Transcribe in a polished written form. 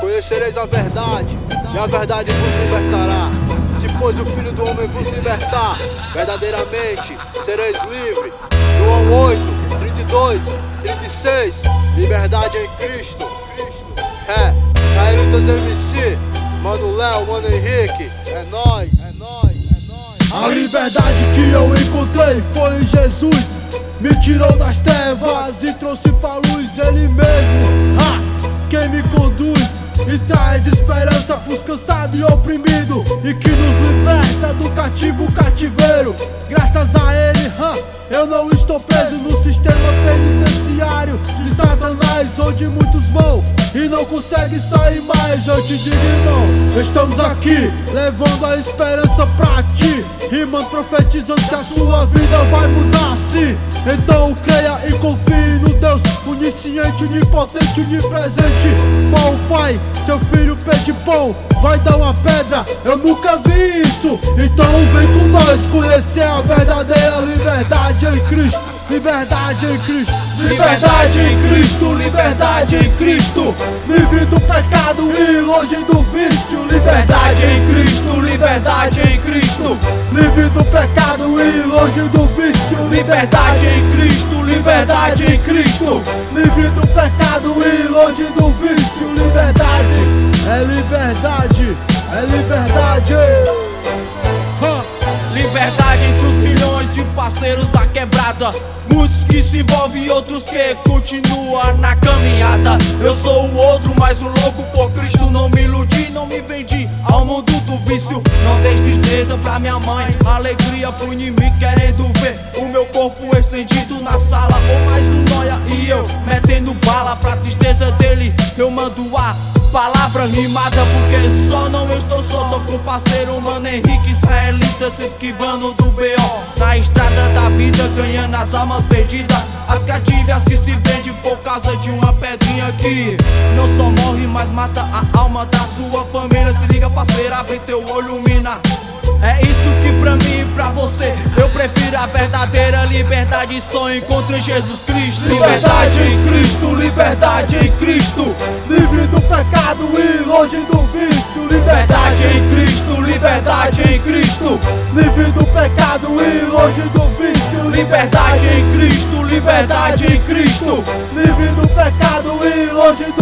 Conhecereis a verdade, e a verdade vos libertará. Se pois o Filho do Homem vos libertar, verdadeiramente sereis livres. João 8, 32, 36. Liberdade em Cristo. Israelitas MC, Mano Léo, Mano Henrique, é nóis. A liberdade que eu encontrei foi em Jesus. Me tirou das trevas e trouxe pra luz. Ele mesmo, quem me conduz e traz esperança pros cansados e oprimidos, e que nos liberta do cativeiro. Graças a ele, eu não estou preso no sistema penitenciário de Satanás, onde muitos vão e não conseguem sair mais. Eu te digo, irmão, estamos aqui levando a esperança pra ti, rimando, profetizando que a sua vida vai mudar sim. Então creia e confie no Deus onisciente, onipotente, onipresente. Qual o pai, seu filho pede pão, vai dar uma pedra? Eu nunca vi isso. Então vem com nós conhecer a verdadeira liberdade em Cristo. Liberdade em Cristo, liberdade em Cristo, liberdade em Cristo. Livre do pecado e longe do vício. Liberdade em Cristo, liberdade em Cristo. Livre do pecado e longe do vício. Liberdade em Cristo, liberdade em Cristo. Livre do pecado e longe do vício. Liberdade, é liberdade, é liberdade. Liberdade entre os milhões de parceiros da quebrada, muitos que se envolvem e outros que continuam na caminhada. Eu sou o outro, mas o louco por Cristo. Não me iludi, não me vendi ao mundo do vício. Não dei tristeza pra minha mãe, alegria pro inimigo querendo ver o meu corpo estendido na sala. Ou mais um nóia e eu metendo bala pra tristeza dele. Eu mando a palavra rimada, porque só não estou só. Tô com o parceiro Mano Henrique, israelita se esquivando do B.O. na estrada da vida, ganhando as almas perdidas, as cativas que se vendem por causa de uma pedrinha que não só morre, mas mata a alma da sua família. Se liga, parceiro, abre teu olho, mina. É isso que pra mim e pra você, eu prefiro a verdadeira liberdade, só encontro em Jesus Cristo. Liberdade em Cristo, liberdade em Cristo. Livre do pecado e longe do vício. Liberdade em Cristo, liberdade em Cristo. Livre do pecado e longe do vício. Liberdade em Cristo, liberdade em Cristo. Livre do pecado e longe do